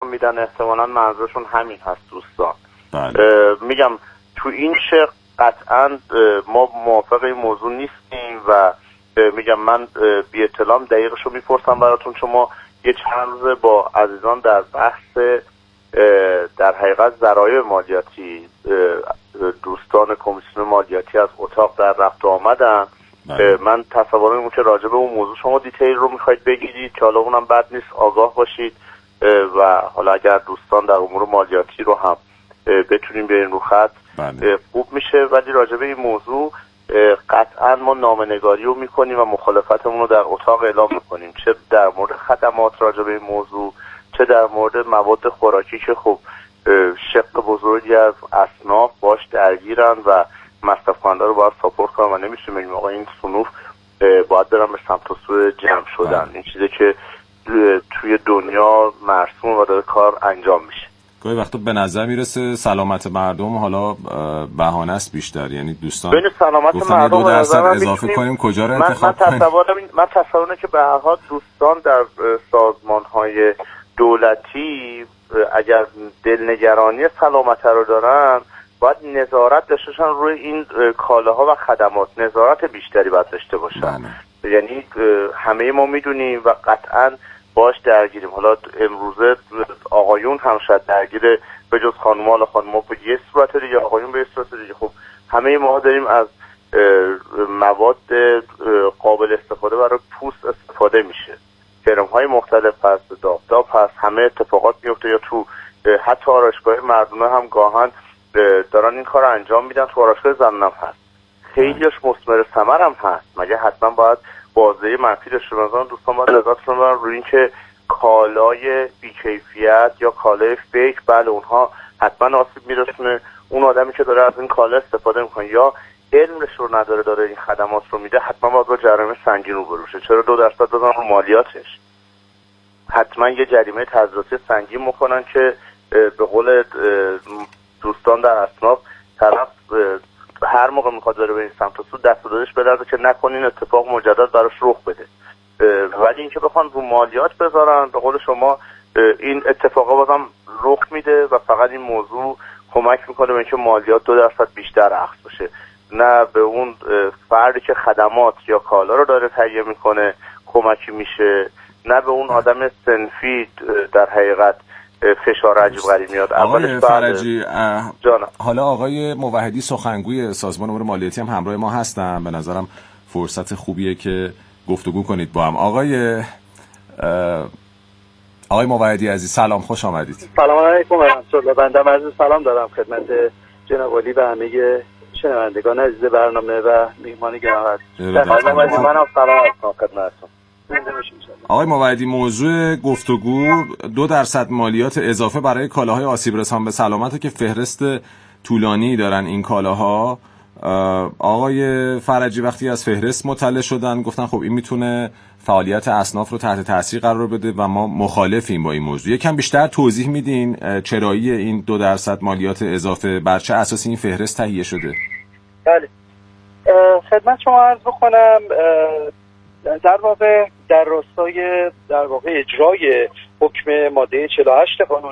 میدن احتمالاً منظورشون همین هست دوستان. بله. میگم تو این شق قطعاً ما موافق این موضوع نیستیم و میگم من بی اطلاعم دقیقشو میپرسم براتون، چون ما یه چند روز با عزیزان در بحث در حقیقت ذرایع مالیاتی دوستان کمیسیون مالیاتی از اتاق در رفت و آمدن. من تصور میکنم که راجع به اون موضوع شما دیتیل رو میخواید بگیرید که حالا اونم بد نیست آگاه باشید و حالا اگر دوستان در امور مالیاتی رو هم بتونیم بیارین رو خط خوب میشه. ولی راجع به این موضوع قطعا ما نامه‌نگاری رو میکنیم و مخالفتمون رو در اتاق اعلام میکنیم، چه در مورد خدمات راجع به این موضوع، چه در مورد مواد خوراکی که خب شق بزرگی از اصناف باش درگیرن و مصرف کننده رو باید ساپورت کنن و نمیشه بگیم آقا این صنوف باید برن به سمت و سوی جمع شدن. این چیزی که توی دنیا مرسوم و داره کار انجام میشه. گاهی وقتا به نظر میرسه سلامت مردم حالا بهانه است بیشتر، یعنی دوستان بین سلامت مردم 2% اضافه کنیم کجا رو انتخاب کنیم؟ من تصورم که به هر حال دوستان در سازمان‌های دولتی اگر دلنگرانی سلامت رو دارن باید نظارت داشته روی این کالاها و خدمات، نظارت بیشتری باید داشته باشن. یعنی همه ما میدونیم و قطعاً باش درگیریم. حالا امروزه آقایون هم شاید درگیره به جز خانم‌ها، حالا خانم‌ها به یه صورت دیگه، آقایون به یه صورت دیگه. خب همه ما داریم از مواد قابل استفاده برای پوست استفاده میشه، کرم‌های مختلف هست، داغداب هست، همه اتفاقات میفته. یا تو حتی آرایشگاه مردونه هم گاهن دارن این کار انجام میدن، تو آرایشگاه زنان هم هست، خیلیش مثمر ثمر هم هست. مگه حتما باید بازه منفی داشته باشن؟ دوستان باید نظارتشون رو روی این که کالای بی‌کیفیت یا کالای فیک بله اونها حتما آسیب میرسونه. اون آدمی که داره از این کالا استفاده میکنه یا علمش رو نداره داره این خدمات رو میده، حتما باید با جریمه سنگین روبرو شه. چرا 2% دادن رو مالیاتش؟ حتما یه جریمه تظاهراتی سنگین میکنن که به قول دوستان در اصناف طرف هر موقع میخواد بره به این سمت و سو دست و دادش بدرده که نکنین اتفاق مجدد براش رخ بده. ولی اینکه بخوان رو مالیات بذارن به قول شما این اتفاقا بازم رخ میده و فقط این موضوع کمک میکنه به اینکه مالیات 2% بیشتر اخذ بشه، نه به اون فردی که خدمات یا کالا رو داره تهیه میکنه کمکی میشه، نه به اون آدم صنفی در حقیقت فشار عجیب غریب میاد. آقای فرجی حالا آقای موحدی سخنگوی سازمان امور مالیاتی هم همراه ما هستن، به نظرم فرصت خوبیه که گفتگو کنید با هم. آقای موحدی عزیز سلام، خوش آمدید. سلام علیکم و رحمت الله. بنده عرض سلام دارم خدمت جناب عالی و همه شنوندگان عزیز برنامه و میهمان گرامی. منم سلام علیکم خدمتتون. آقای موحدی موضوع گفتگو 2% مالیات اضافه برای کالاهای آسیب رسان به سلامت که فهرست طولانی دارن این کالاها. آقای فرجی وقتی از فهرست مطلع شدن گفتن خب این میتونه فعالیت اصناف رو تحت تاثیر قرار بده و ما مخالفیم با این موضوع. یکم بیشتر توضیح میدین چرایی این 2% مالیات اضافه بر چه اساسی این فهرست تهیه شده؟ بله خدمت شما عرض بکنم در واقع در راستای در واقع اجرای حکم ماده 48 قانون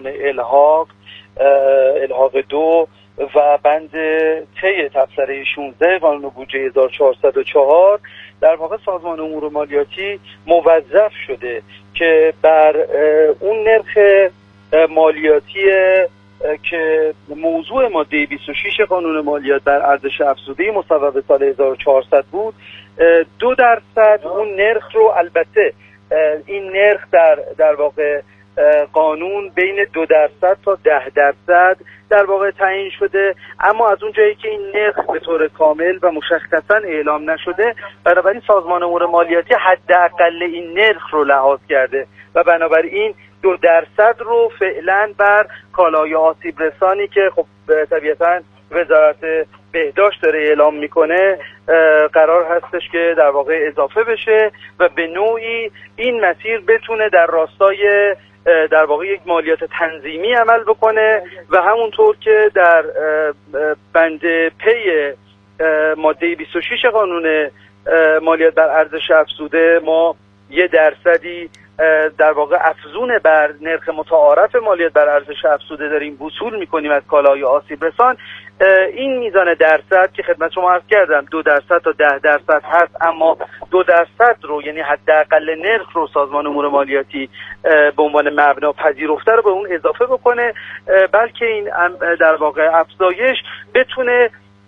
الحاق 2 و بند طی تبصره 16 قانون بودجه 1404 در واقع سازمان امور مالیاتی موظف شده که بر اون نرخ مالیاتی که موضوع ماده 26 قانون مالیات بر ارزش افزوده مصوب به سال 1400 بود 2% اون نرخ رو، البته این نرخ در واقع قانون بین 2% تا 10% در واقع تعیین شده، اما از اون جایی که این نرخ به طور کامل و مشخصا اعلام نشده بنابراین سازمان امور مالیاتی حداقل این نرخ رو لحاظ کرده و بنابراین 2% رو فعلا بر کالای آسیب رسانی که خب طبیعتاً وزارت بهداشت داره اعلام میکنه قرار هستش که در واقع اضافه بشه و به نوعی این مسیر بتونه در راستای در واقع یک مالیات تنظیمی عمل بکنه و همونطور که در بند پی ماده 26 قانون مالیات بر ارزش افزوده ما 1% در واقع افزون بر نرخ متعارف مالیات بر ارزش افزوده داریم وصول میکنیم از کالاهای آسیب رسان، این میزان درصد که خدمت شما عرض کردم 2% تا 10% هست، اما 2% رو یعنی حداقل نرخ رو سازمان امور مالیاتی به عنوان مبنا پذیرفته رو به اون اضافه بکنه، بلکه این در واقع افزایش بتونه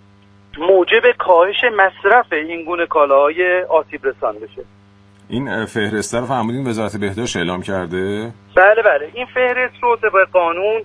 موجب کاهش مصرف این گونه کالاهای آسیب رسان بشه. این فهرسته رو فهمیدین وزارت بهداشت اعلام کرده؟ بله این فهرست رو طبق قانون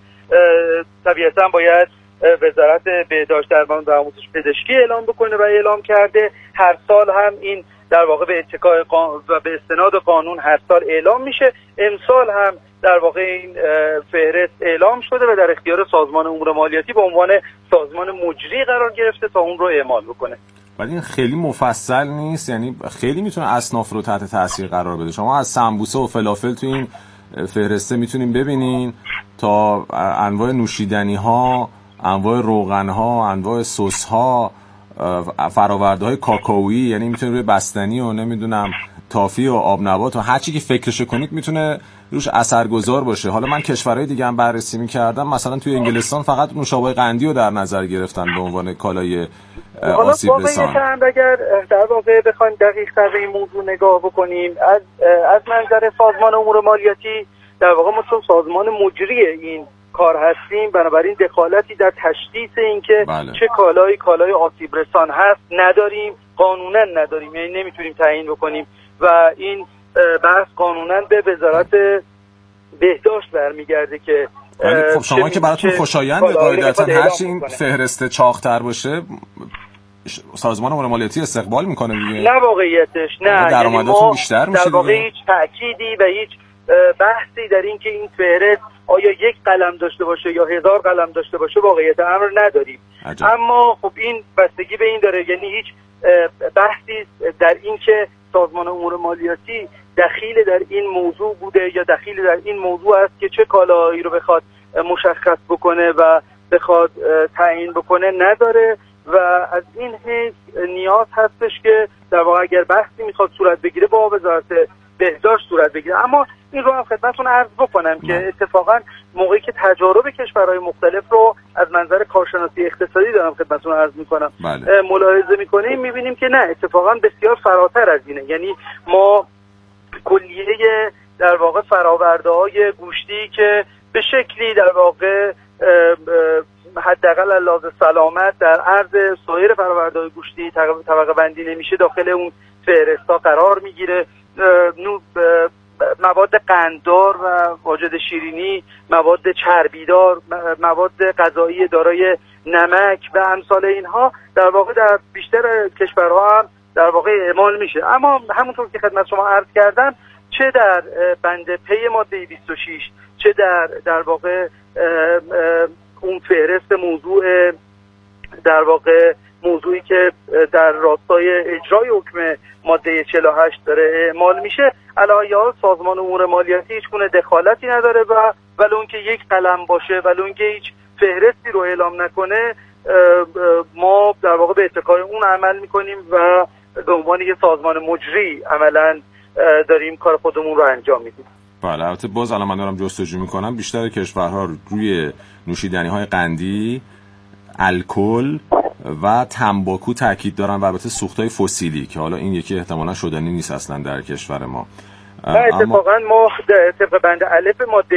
طبیعتا باید وزارت بهداشت درمان و آموزش پزشکی اعلام بکنه و اعلام کرده. هر سال هم این در واقع به اتکای و به استناد قانون هر سال اعلام میشه. امسال هم در واقع این فهرست اعلام شده و در اختیار سازمان امور مالیاتی به عنوان سازمان مجری قرار گرفته تا اون رو اعمال بکنه. ولی این خیلی مفصل نیست، یعنی خیلی میتونه اصناف رو تحت تاثیر قرار بده. شما از سمبوسه و فلافل تو این فهرسته میتونین ببینین تا انواع نوشیدنی ها، انواع روغن ها، انواع سس ها، فراورده های کاکائویی، یعنی میتونه روی بستنی و نمیدونم تافی و آب نبات و هر چی که فکرشو کنید میتونه روش اثرگذار باشه. حالا من کشورهای دیگه هم بررسی میکردم، مثلا توی انگلستان فقط نوشابه قندی رو در نظر گرفتن به عنوان کالای آسیب رسان. حالا اگر در واقع بخوایم دقیق تر به این موضوع نگاه بکنیم از منظر سازمان امور مالیاتی، در واقع ما چون سازمان مجری این کار هستیم، بنابراین دخالتی در تشخیص این که چه کالای آسیب رسان هست نداریم، قانونا نداریم، یعنی نمیتونیم تعیین بکنیم و این بحث قانونا به وزارت بهداشت برمیگرده که خب شما که براتون خوشایند قاعدتا هر چی این فهرست چاق‌تر باشه سازمان امور مالیاتی استقبال میکنه دیگه. نه واقعیتش نه، درآمداتون بیشتر میشه در واقع هیچ تأکیدی و هیچ بحثی در این که این فهرست آیا یک قلم داشته باشه یا 1000 قلم داشته باشه واقعیت امر نداریم. اما خب این بستگی به این داره، یعنی هیچ بحثی در این که سازمان امور مالیاتی دخیل در این موضوع بوده یا دخیل در این موضوع است که چه کالاهایی رو بخواد مشخص بکنه و بخواد تعیین بکنه نداره و از این حیث نیاز هستش که در واقع اگر بحثی میخواد صورت بگیره با وزارت بهداشت صورت بگیره. اما این رو هم خدمتتون عرض بکنم که اتفاقا موقعی که تجارب کشورهای مختلف رو از منظر کارشناسی اقتصادی دارم خدمتتون عرض میکنم ملاحظه میکنیم، میبینیم که نه، اتفاقا بسیار فراتر از اینه. یعنی ما کلیه در واقع فرآورده‌های گوشتی که به شکلی در واقع حداقل از لحاظ سلامت در عرض سایر فرآورده‌های گوشتی طبقه بندی نمیشه داخل اون فهرست‌ها قرار میگیره. مواد قنددار و واجد شیرینی، مواد چربیدار، مواد غذایی دارای نمک و امثال اینها در واقع در بیشتر کشورها هم در واقع اعمال میشه. اما همونطور که خدمت شما عرض کردم، چه در بند پی ماده 26 چه در واقع اون فهرست موضوع در واقع موضوعی که در راستای اجرای حکم ماده 48 داره اعمال میشه، علاوه سازمان امور مالیاتی هیچ گونه دخالتی نداره و ولو اینکه یک قلم باشه، ولو اینکه هیچ فهرستی رو اعلام نکنه، ما در واقع به اتکای اون عمل میکنیم و به عنوان یک سازمان مجری عملا داریم کار خودمون رو انجام میدیم. بله، البته باز الان من دارم جستجو میکنم، بیشتر کشورها روی نوشیدنی‌های قندی، الکل و تنباکو تاکید دارن و البته سوخت‌های فسیلی که حالا این یکی احتمالاً شدنی نیست اصلا در کشور ما. اتفاقا ما طبق بند الف ماده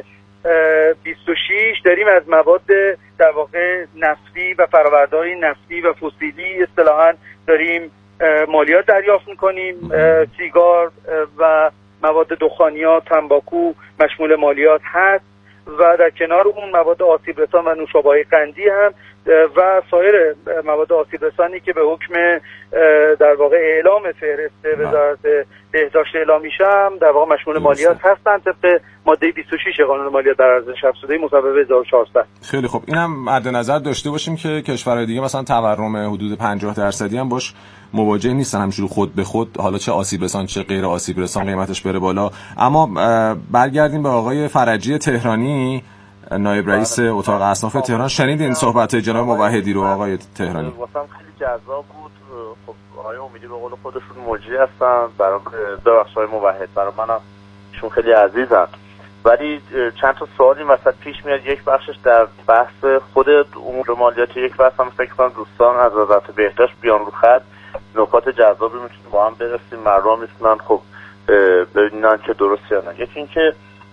26 داریم از مواد در واقع نفتی و فرآورده‌های نفتی و فسیلی اصطلاحاً داریم مالیات دریافت می‌کنیم. سیگار و مواد دخانیات، تنباکو مشمول مالیات هست و در کنار اون مواد آسیب رسان و نوشابه‌های قندی هم و سایر مواد آسیب رسانی که به حکم در واقع اعلام فهرست وزارت بهداشت اعلام میشم در واقع مشمول مالیات هستن طبق ماده 26 قانون مالیات بر ارزش افزوده مصوبه 1400. خیلی خوب، اینم مد نظر داشته باشیم که کشورهای دیگه مثلا تورم حدود 50% هم باش مواجه نیستن همینجوری خود به خود، حالا چه آسیب رسان چه غیر آسیب رسان قیمتش بره بالا. اما برگردیم به آقای فرجی تهرانی، نایب رئیس اتاق اصناف تهران. شنیدین صحبت جناب موحدی رو آقای تهرانی؟ واسم خیلی جذاب بود. خب آقای امیدی به قول خودشون مجری هستن، برای بخشای موحد برای منم چون خیلی عزیزن. ولی چند تا سوال این وسط پیش میاد. یک بخشش در بحث خود امور مالیاتی، یک بحث هم فکر کنم دوستان از وزارت بهداشت بیان رو خط نکات جذابی میتونیم با هم برسیم، مردم میتونن خب ببینن که درست یا نه. یکی این که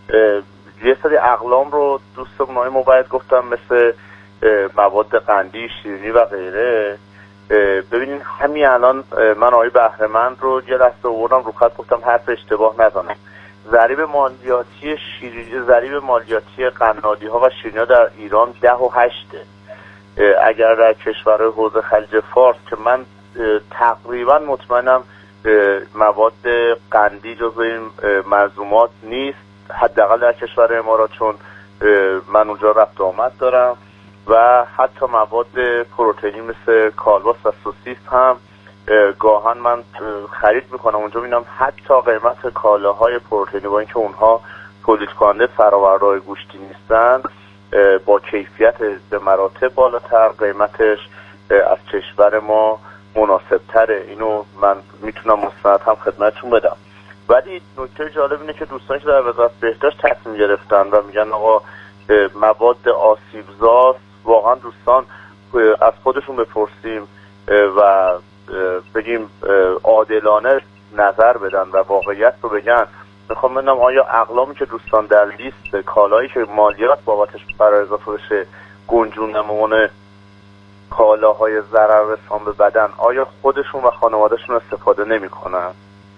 یه سری اقلام رو دوستمون های موبایل گفتم مثل مواد قندی، شیرینی و غیره. ببینین همین الان من آقای بهره‌مند رو یه لحظه آوردم رو خط گفتم حرف اشتباه نزنم. ضریب مالیاتی شیرینی، ضریب مالیاتی قنادی ها و شیرینی ها در ایران 10.8. اگر در کشورهای حوزه خلیج فارس که من تقریبا مطمئنم مواد قندی جزو این ملزومات نیست، حداقل در کشور امارات، چون من اونجا رفت و آمد دارم، و حتی مواد پروتئینی مثل کالباس و سوسیس هم گاهن من خرید میکنم اونجا، میبینم حتی قیمت کالاهای پروتئینی با اینکه اونها تولید کننده فرآوردهای گوشتی نیستن با کیفیت به مراتب بالاتر، قیمتش از کشور ما مناسب تره. اینو من میتونم مستند هم خدمتتون بدم. ولی نکته جالب اینه که دوستانی که در وزارت بهداشت تصمیم گرفتن و میگن آقا مواد آسیبزاست، واقعا دوستان از خودشون بپرسیم و بگیم عادلانه نظر بدن و واقعیت رو بگن. میخوام بدونم آیا اقلامی که دوستان در لیست کالایی که مالیات بابتش برای اضافه بشه گنجون نمونه کالاهای ضرر رسان به بدن، آیا خودشون و خانوادهشون استفاده نمی کنن؟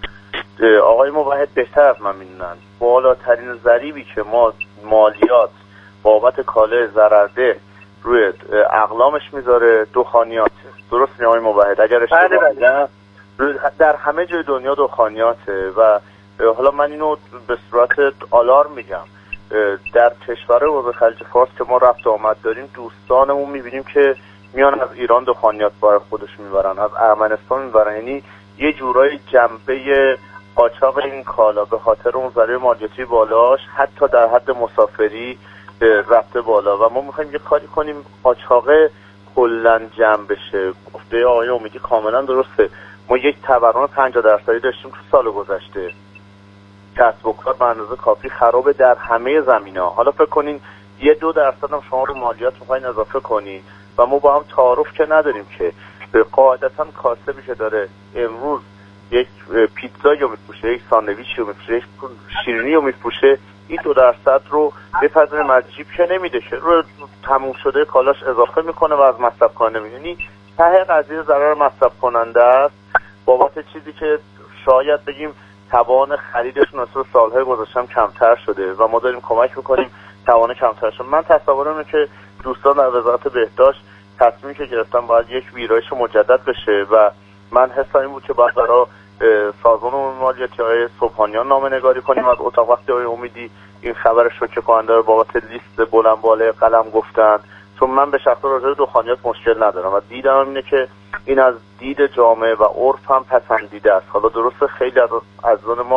آقای موحد بهتر از من میدونن بالاترین ضریبی که ما مالیات بابت کالای ضررده روی اقلامش میذاره دخانیاته. درست میگم آقای موحد؟ اگر اشتباه نگم در همه جای دنیا دخانیاته. و حالا من اینو به صورت آلارم میگم، در کشور حوزه خلیج فارس که ما رفت و آمد داریم دوستانمون میبینیم که میان از ایران دخانیات برای خودش میبرن، از ارمنستان میبرن، یعنی یه جورای جنبه قاچاق این کالا به خاطر اون ضریب مالیاتی بالاش حتی در حد مسافری رفته بالا و ما میخوایم یه کاری کنیم قاچاق کلا جمع بشه. گفته آقای امیدی کاملا درسته. ما یک تورم 50% داشتیم تو سال گذشته، کسب و کار به اندازه کافی خرابه در همه زمینه‌ها. حالا فکر کنین 1-2% هم شما رو مالیات میخواین اضافه کنین و ما با هم تعارف که نداریم که قاعدتا کاسبی که داره امروز یک پیتزایی رو میفروشه، یک ساندویچی رو میفروشه، یک شیرینی رو میفروشه، این 2% رو بپذیریم از جیب که نمیده، که رو تموم شده کالاش اضافه میکنه و از مصرف کننده میگیره. یعنی ته قضیه ضرر مصرف کننده است بابت چیزی که شاید بگیم توان خریدشون از سالهای گذشته کمتر شده و ما داریم کمک میکنیم توان کمتر شده. من تصورم اینه که دوستان در وزارت بهداشت تصمیمی که گرفتن باید یک ویرایش مجدد بشه و من حسم این بود که باید برای سازمان امور مالیاتی های صبحانیان نامه‌نگاری کنیم از اتاق وقتی های امیدی این خبر شوکه کننده رو بابت لیست بلند بالا قلم گفتن، چون من به شخص راجع به دخانیات مشکل ندارم و دیدم اینه که این از دید جامعه و عرف هم پسندیده است. حالا درسته خیلی از عزیزان ما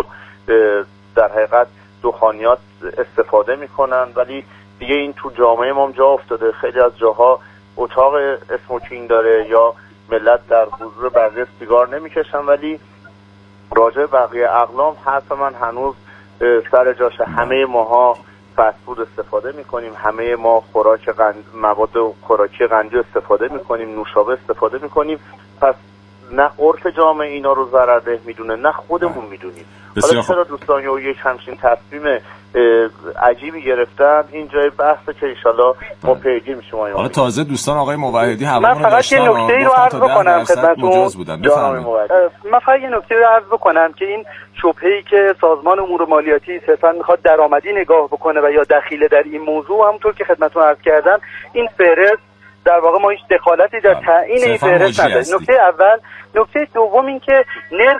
در حقیقت دخانیات استفاده میکنن ولی دیگه این تو جامعه ما جا افتاده، خیلی از جاها اتاق اسموکینگ داره یا ملت در حضور بقیه سیگار نمیکشن، ولی راجع بقیه اقلام حرف من هنوز سر جاشه. همه ماها فست فود استفاده میکنیم، همه ما مواد خوراکی قندی استفاده میکنیم، نوشابه استفاده میکنیم، پس نه عرف جامعه اینا رو ضررده میدونه نه خودمون میدونیم. حالا چرا دوستان یک همچین تصمیم عجیبی گرفتن؟ این جای بحثه که انشالله ما پیگیر میشیم. حالا تازه دوستان آقای موحدی همون رو داشتن، من فقط یه نکته رو عرض بکنم خدمتتون. من فقط یه نکته رو عرض بکنم که این شبهه‌ای که سازمان امور مالیاتی صرفا میخواد درآمدی نگاه بکنه و یا دخیل در این موضوع، همونطور که خدمتتون عرض کردم این فهرست در واقع ما هیچ دخالتی در تعیین این فهرست نداریم. نکته اول. نکته دوم این که نرخ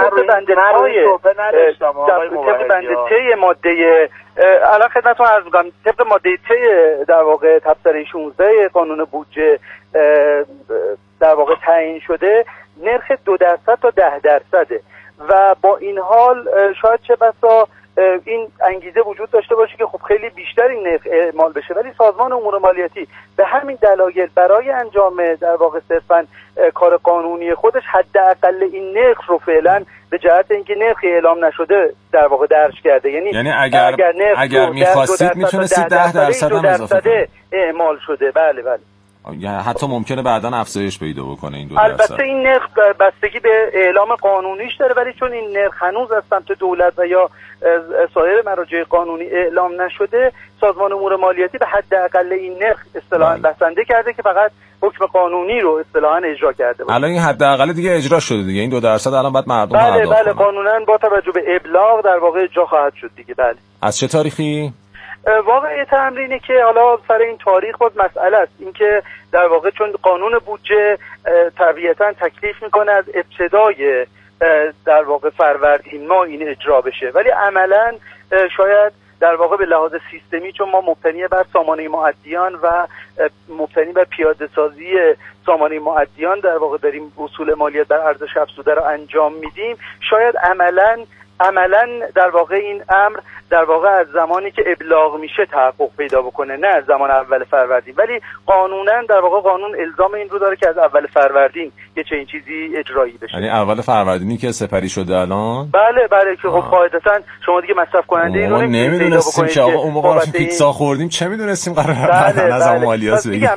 بنده ماده الان خدمتتون عرض می‌کنم طبق ماده ت در واقع تبصره 16 قانون بودجه در واقع تعیین شده نرخ 2% تا 10% و با این حال شاید چه بسا این انگیزه وجود داشته باشه که خب خیلی بیشتر این نرخ اعمال بشه، ولی سازمان امور مالیاتی به همین دلایل برای انجام در واقع صرفاً کار قانونی خودش حداقل این نرخ رو فعلا به جهت اینکه نرخی اعلام نشده در واقع درج کرده. یعنی اگر می‌خواستید میتونستید 10% هم اضافه کنید. اعمال شده. بله بله. یعنی حتی ممکنه بعداً افزایش پیدا بکنه این 2%. البته این نرخ بستگی به اعلام قانونیش داره، ولی چون این نرخ هنوز از سمت دولت و یا سایر مراجع قانونی اعلام نشده، سازمان امور مالیاتی به حداقل این نرخ اصطلاحاً بسنده کرده که فقط حکم قانونی رو اصطلاحاً اجرا کرده باشه. الان این حداقل دیگه اجرا شده دیگه، این 2% الان بعد مردم بله قانوناً با توجه به ابلاغ در واقع اجرا خواهد شد دیگه. بله. از چه تاریخی؟ واقعیت امر اینه که حالا سر این تاریخ باز مسئله است، اینکه در واقع چون قانون بودجه طبیعتاً تکلیف میکنه از ابتدای در واقع فروردین ماه این اجرا بشه، ولی عملاً شاید در واقع به لحاظ سیستمی چون ما مبتنی بر سامانه معدیان و مبتنی بر پیاده سازی سامانه معدیان در واقع داریم اصول مالیات بر ارزش افزوده رو انجام میدیم، شاید عملاً در واقع این امر در واقع از زمانی که ابلاغ میشه تحقق پیدا بکنه، نه از زمان اول فروردین، ولی قانونا در واقع قانون الزام این رو داره که از اول فروردین یه چنین چیزی اجرایی بشه. یعنی اول فروردینی که سپری شده الان؟ بله که خب قاعدتا شما دیگه مصرف کننده این رو نمیدونستیم که آقا اون موقع رفتیم پیتزا خوردیم، چه میدونستیم قراره نظام مالیات بگیم.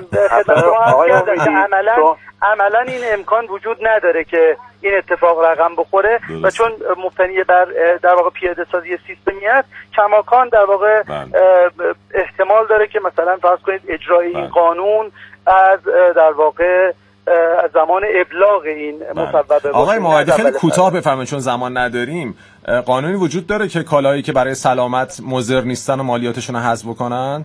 عملا این امکان وجود نداره که این اتفاق رقم بخوره و چون مبتنی بر در واقع پیاده سازی سیستمی است، کماکان در واقع احتمال داره که مثلا فرض کنید اجرای این قانون از در واقع از زمان ابلاغ این مصوبه. آقای موعدی خیلی کوتاه بفرمایید چون زمان نداریم. قانونی وجود داره که کالایی که برای سلامت مضر نیستن و مالیاتشون رو حذف بکنن؟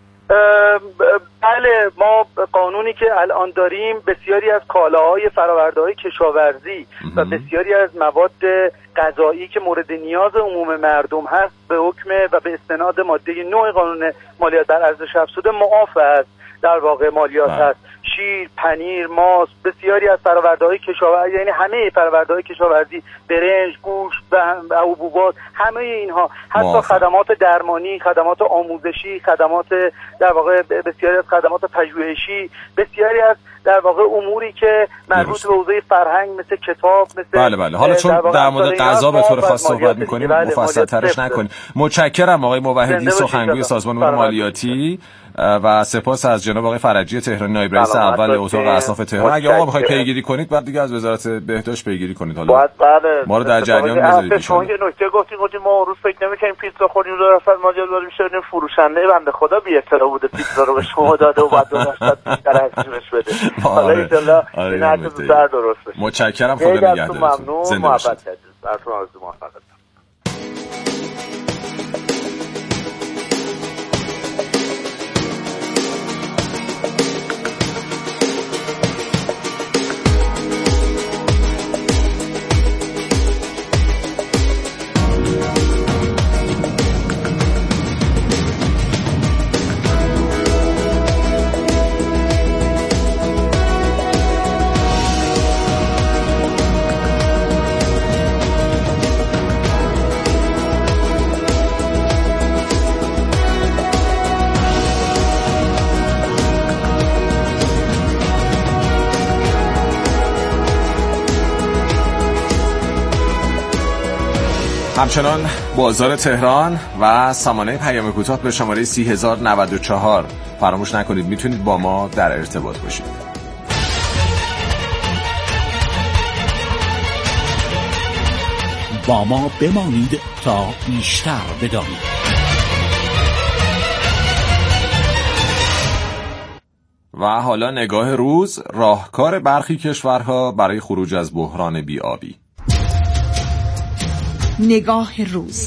بله، ما قانونی که الان داریم بسیاری از کالاهای فرآورده‌های کشاورزی و بسیاری از مواد غذایی که مورد نیاز عموم مردم هست به حکم و به استناد ماده 9 قانون مالیات بر ارزش افزوده معاف است در واقع مالیات هست. شیر، پنیر، ماست، بسیاری از فرآورده‌های کشاورزی، یعنی همه فرآورده‌های کشاورزی، برنج، گوشت و حبوبات، همه اینها، حتی خدمات درمانی، خدمات آموزشی، خدمات در واقع بسیاری از خدمات پژوهشی، بسیاری از در واقع اموری که مربوط به حوزه فرهنگ مثل کتاب، مثل بله حالا چون در مورد غذا به طور خاص صحبت می‌کنیم مفصل‌ترش نکنیم. متشکرم آقای موحدی، سخنگوی سازمان امور مالیاتی، و سپاس از جناب آقای فرجی تهرانی، نایب رئیس اول اتاق اصناف تهران. اگه آقا بخواید پیگیری کنید بعد دیگه از وزارت بهداشت پیگیری کنید. حالا ما رو در جریان بذارید. شما یه نکته گفتین ما اون روز فکر نمی‌کنیم پیتزا خوردیم رو رفت ماجرا داره میشه، فروشنده بنده خدا بی اطلاع بوده پیتزا رو به شما داده و بعد 2% بیشتر ارزشش بده. حالا ان شاءالله این حرف زودتر درست بشه. متشکرم، خدا نگهدارتون. زنده باشید. براتون آرزو موفقیت. همچنان بازار تهران و سامانه پیام کوتاه به شماره 30094 فراموش نکنید، میتونید با ما در ارتباط باشید. با ما بمانید تا بیشتر بدانید. و حالا نگاه روز، راهکار برخی کشورها برای خروج از بحران بی‌آبی. نگاه روز.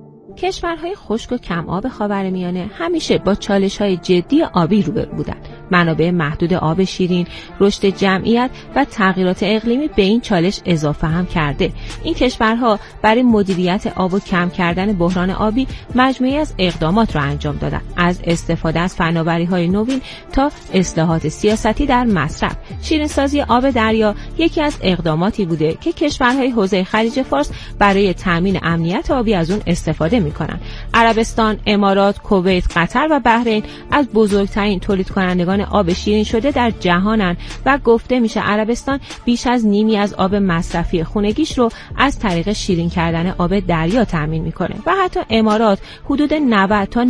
کشورهای خشک و کم آب خاورمیانه همیشه با چالش‌های جدی آبی روبرو بودند. منابع محدود آب شیرین، رشد جمعیت و تغییرات اقلیمی به این چالش اضافه هم کرده. این کشورها برای مدیریت آب و کم کردن بحران آبی مجموعه‌ای از اقدامات را انجام دادند، از استفاده از فناوری‌های نوین تا اصلاحات سیاستی در مصرف. شیرین‌سازی آب دریا یکی از اقداماتی بوده که کشورهای حوزه خلیج فارس برای تامین امنیت آبی از اون استفاده می‌کنند. عربستان، امارات، کویت، قطر و بحرین از بزرگترین تولید کنندگان آب شیرین شده در جهانند و گفته میشه عربستان بیش از نیمی از آب مصرفی خانگیش رو از طریق شیرین کردن آب دریا تامین میکنه و حتی امارات حدود 90 تا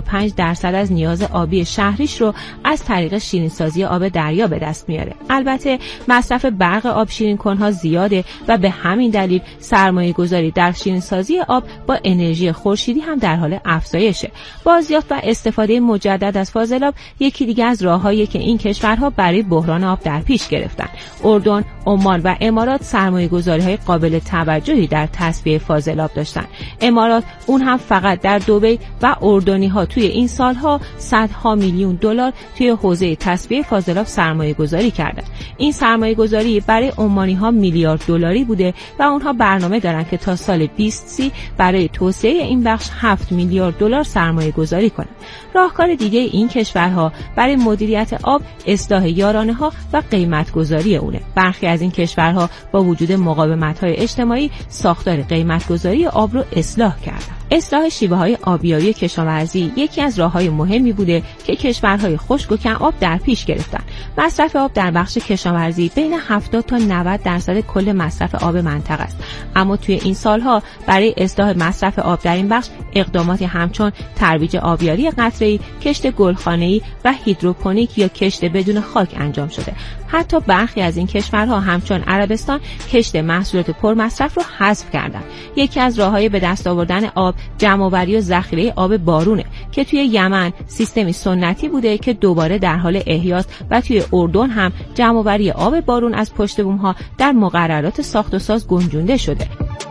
95% از نیاز آبی شهریش رو از طریق شیرین‌سازی آب دریا به دست میاره. البته مصرف برق آب شیرین کنها زیاده و به همین دلیل سرمایه‌گذاری در شیرین‌سازی آب با انرژی خورشیدی هم در حال افزایشه. بازیافت و استفاده مجدد از فاضلاب یکی دیگه از راههایی که این کشورها برای بحران آب در پیش گرفتن. اردن، عمان و امارات سرمایه‌گذاری‌های قابل توجهی در تصفیه فاضلاب داشتن. امارات اون هم فقط در دبی و اردنی‌ها توی این سالها صدها میلیون دلار توی حوزه تصفیه فاضلاب سرمایه‌گذاری کردن. این سرمایه‌گذاری برای عمانی‌ها میلیارد دلاری بوده و اونها برنامه دارن که تا سال 2030 برای توسعه این بخش 7 میلیارد دلار سرمایه‌گذاری کنند. راهکار دیگه این کشورها برای مدیریت آب اصلاح یارانه‌ها و قیمت‌گذاری اونه. برخی از این کشورها با وجود مقاومت‌های اجتماعی ساختار قیمت‌گذاری آب رو اصلاح کردند. اصلاح شیوه‌های آبیاری کشاورزی یکی از راه‌های مهمی بوده که کشورهای خشک و کم آب در پیش گرفتن. مصرف آب در بخش کشاورزی بین 70 تا 90% کل مصرف آب منطقه است. اما توی این سالها برای اصلاح مصرف آب در این بخش اقداماتی همچون ترویج آبیاری قطره‌ای، کشت گلخانه‌ای و هیدروپونیک یا کشت بدون خاک انجام شده. حتی برخی از این کشورها همچون عربستان کشت محصولات پرمصرف رو حذف کردند. یکی از راه‌های به دست آوردن آب جمع‌آوری و ذخیره آب بارونه که توی یمن سیستمی سنتی بوده که دوباره در حال احیاست و توی اردن هم جمع‌آوری آب بارون از پشت بوم‌ها در مقررات ساخت و ساز گنجونده شده.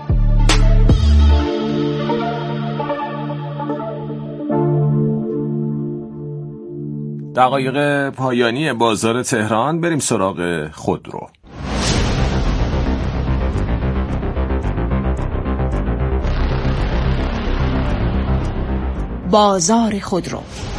دقایق پایانی بازار تهران، بریم سراغ خودرو. بازار خودرو.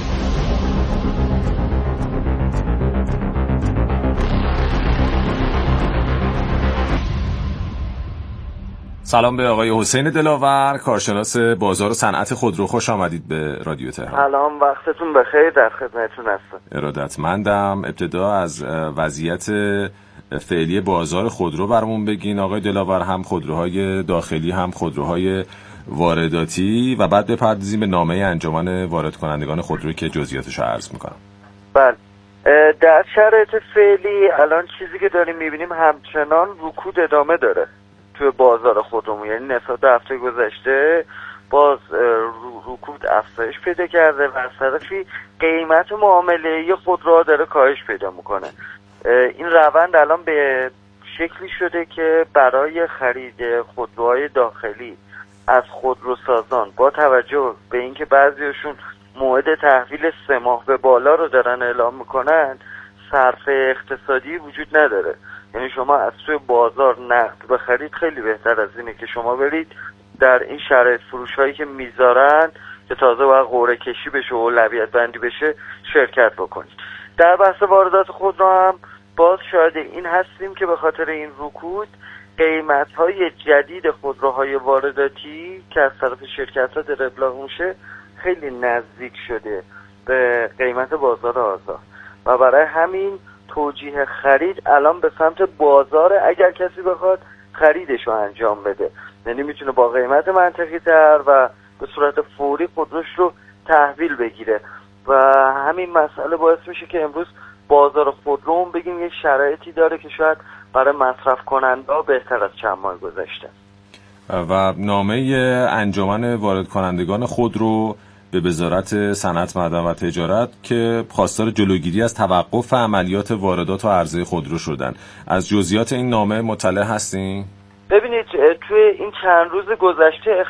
سلام به آقای حسین دلاور، کارشناس بازار و صنعت خودرو. خوش آمدید به رادیو تهران. سلام، وقتتون بخیر، در خدمتتون هستم. ارادتمندم. ابتدا از وضعیت فعلی بازار خودرو برامون بگین آقای دلاور، هم خودروهای داخلی هم خودروهای وارداتی، و بعد بپردازیم به نامه انجمن وارد کنندگان خودرو که جزئیاتش رو عرض میکنم. بله، در شرایط فعلی الان چیزی که داریم میبینیم همچنان رکود ادامه داره توی بازار خودرومون. یعنی نسبت به هفته گذشته باز رکود افزایش پیدا کرده و از طرفی قیمت معامله خودروها داره کاهش پیدا میکنه. این روند الان به شکلی شده که برای خرید خودروهای داخلی از خودروسازان با توجه به اینکه بعضیشون موعد تحویل 3 ماه به بالا رو دارن اعلام میکنن، صرف اقتصادی وجود نداره. یعنی شما از توی بازار نقد بخرید خیلی بهتر از اینه که شما برید در این شرایط فروش هایی که میذارن که تازه باید قرعه کشی بشه و اولویت بندی بشه شرکت بکنید. در بحث واردات خودرو هم باز شاهد این هستیم که به خاطر این رکود قیمت‌های جدید خودروهای وارداتی که از طرف شرکت‌ها داره ابلاغ میشه خیلی نزدیک شده به قیمت بازار آزاد و برای همین توجیه خرید الان به سمت بازار اگر کسی بخواد خریدش رو انجام بده. یعنی میتونه با قیمت منطقی تر و به صورت فوری خودروش رو تحویل بگیره و همین مسئله باعث میشه که امروز بازار خودرو بگیم یه شرایطی داره که شاید برای مصرف کننده ها بهتر از چند ماه گذشته. و نامه انجمن وارد کنندگان خودرو به وزارت صنعت، معدن و تجارت که خواستار جلوگیری از توقف عملیات واردات و عرضه خودرو شدن، از جزئیات این نامه مطلع هستین؟ ببینید توی این چند روز گذشته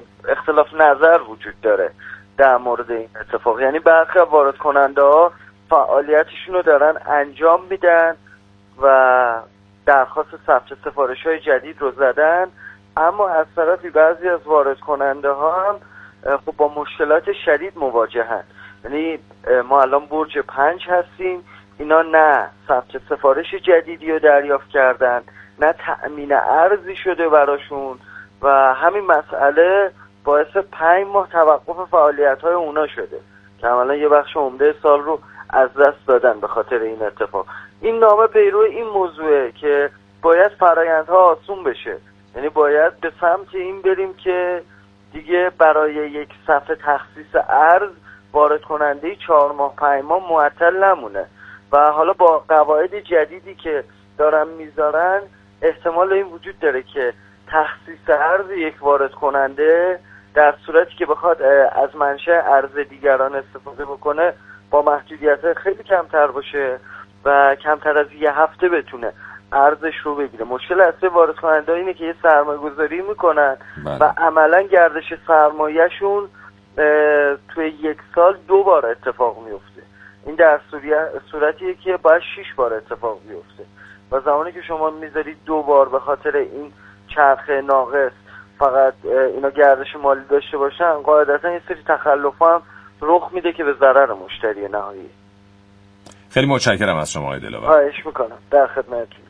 اختلاف نظر وجود داره در مورد این اتفاق. یعنی برخی وارد کننده ها فعالیتشون رو دارن انجام میدن و درخواست ثبت سفارش‌های جدید رو زدن، اما از طرفی بعضی از وارد کننده ها هم خب با مشکلات شدید مواجهن. یعنی ما الان برج 5 هستیم، اینا نه ثبت سفارش جدیدی رو دریافت کردن، نه تأمین ارزی شده براشون و همین مسئله باعث 5 ماه توقف فعالیت‌های اونا شده که عملا یه بخش عمده سال رو از دست دادن به خاطر این اتفاق. این نامه پیرو این موضوعه که باید فرآیندها آسون بشه، یعنی باید به سمت این بریم که دیگه برای یک صفحه تخصیص ارز وارد کننده 4 ماه 5 ماه معطل نمونه و حالا با قواعد جدیدی که دارن میذارن احتمال این وجود داره که تخصیص ارز یک وارد کننده در صورتی که بخواد از منشأ ارز دیگران استفاده بکنه با محدودیت خیلی کمتر باشه و کمتر از یه هفته بتونه ارزش رو بگیره. مشکل اصلی وارد کننده اینه که یه سرمایه گذاری میکنن و عملا گردش سرمایه‌شون توی یک سال 2 بار اتفاق میفته. این در صورتیه که باید 6 بار اتفاق بیفته و زمانی که شما میذارید 2 بار به خاطر این چرخه ناقص فقط اینا گردش مالی داشته باشن، قاعدتا یه سری تخلف هم رخ میده که به ضرر مشتری نهایی. خیلی متشکرم از شما آقای دلاور. خواهش میکنم، در خدمتتون.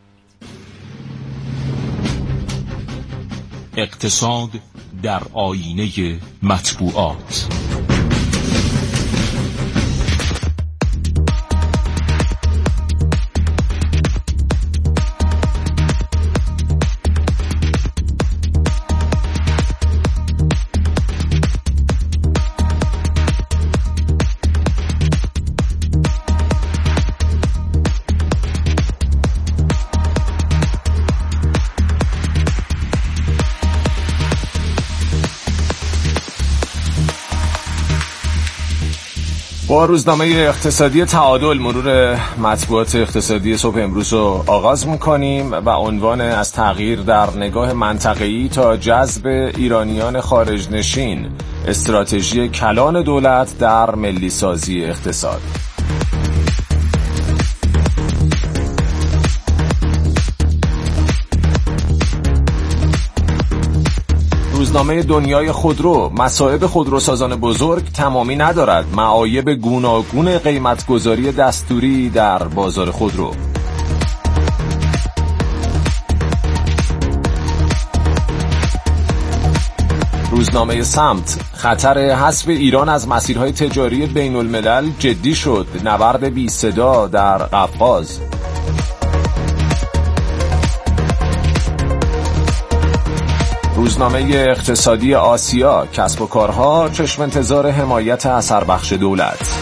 اقتصاد در آینه مطبوعات. با روزنامه اقتصادی تعادل مرور مطبوعات اقتصادی صبح امروز رو آغاز می‌کنیم و عنوان از تغییر در نگاه منطقه‌ای تا جذب ایرانیان خارج نشین، استراتژی کلان دولت در ملی سازی اقتصاد. روزنامه دنیای خودرو: مصائب خودروسازان بزرگ تمامی ندارد، معایب گوناگون قیمتگذاری دستوری در بازار خودرو. روزنامه سمت: خطر حذف ایران از مسیرهای تجاری بین الملل جدی شد، نبرد بی صدا در قفقاز. روزنامه اقتصادی آسیا: کسب و کارها چشم انتظار حمایت اثربخش دولت.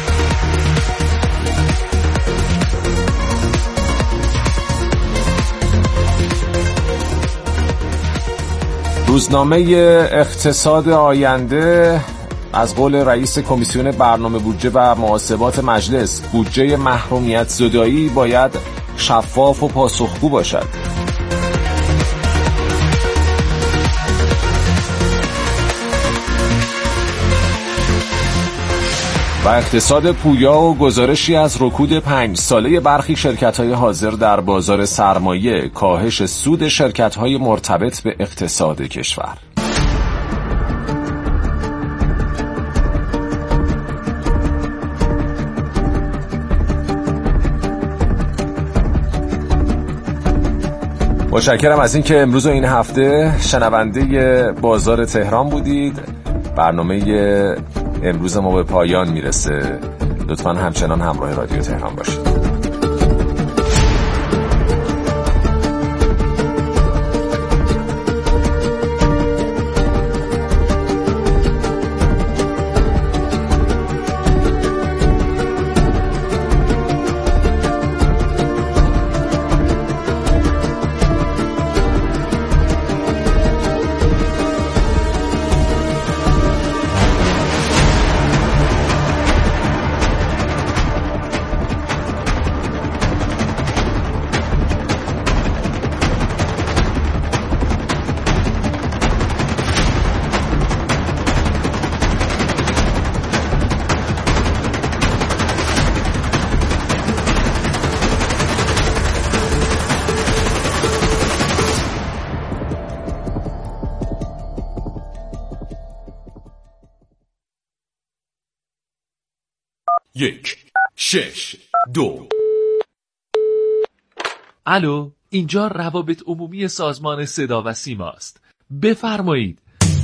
روزنامه اقتصاد آینده: از قول رئیس کمیسیون برنامه بودجه و محاسبات مجلس، بودجه محرومیت زدایی باید شفاف و پاسخگو باشد. و اقتصاد پویا و گزارشی از رکود 5 ساله برخی شرکت‌های حاضر در بازار سرمایه، کاهش سود شرکت‌های مرتبط به اقتصاد کشور. متشکرم از اینکه امروز و این هفته شنونده بازار تهران بودید. برنامه امروز ما به پایان میرسه. لطفاً همچنان همراه رادیو تهران باشید. 1 6 2. الو، اینجا روابط عمومی سازمان صدا و سیما است. بفرمایید.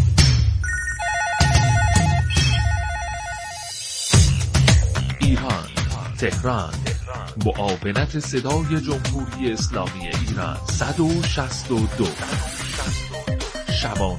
ایران، تهران، معاونت صدای جمهوری اسلامی ایران 162 شبانه